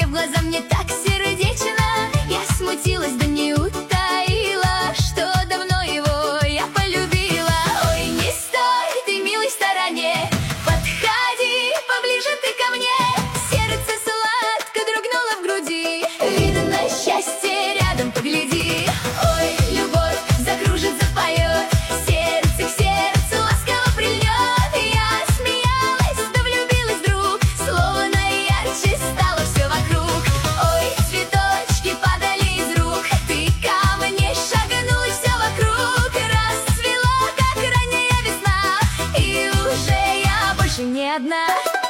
в глаза мне так сердечно. Я смутилась, да не утаила, что давно его я полюбила. Ой, не стой ты, милый, в стороне, подходи поближе ты ко мне. Сердце сладко дрогнуло в груди, видно счастье рядом, погляди. Ой, любовь закружит, запоет, сердце к сердцу ласково прильнет. Я смеялась, да влюбилась вдруг, словно ярче стало все вокруг. Ой, цветочки падали из рук, ты ко мне шагнул, и все вокруг расцвело, как ранняя весна, и уже я больше не одна.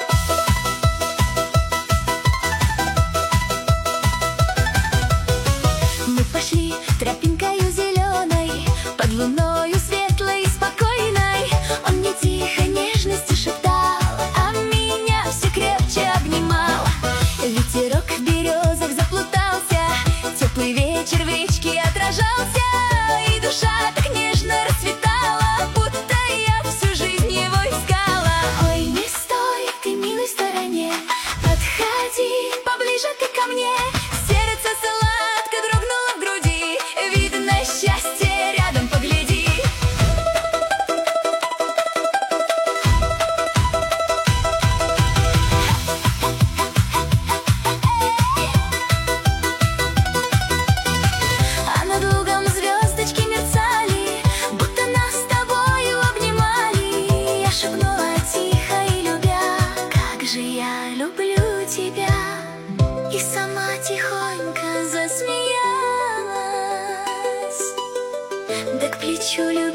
Мы пошли тропинкою зеленой, под луною светлой и спокойной. Он мне тихо нежности шептал, а меня все крепче обнимал. Ветерок в березах заплутался, теплый вечер в речке отражался, и душа так нежно расцветала, будто я всю жизнь его искала. Ой, не стой ты, милый, в стороне, подходи поближе ты ко мне. Сердце сладко дрогнуло в груди, видно счастье рядом, погляди. А над лугом звездочки мерцали, будто нас с тобою обнимали. Я шепнула тихо и любя, как же я люблю тебя. И сама тихонько засмеялась, да к плечу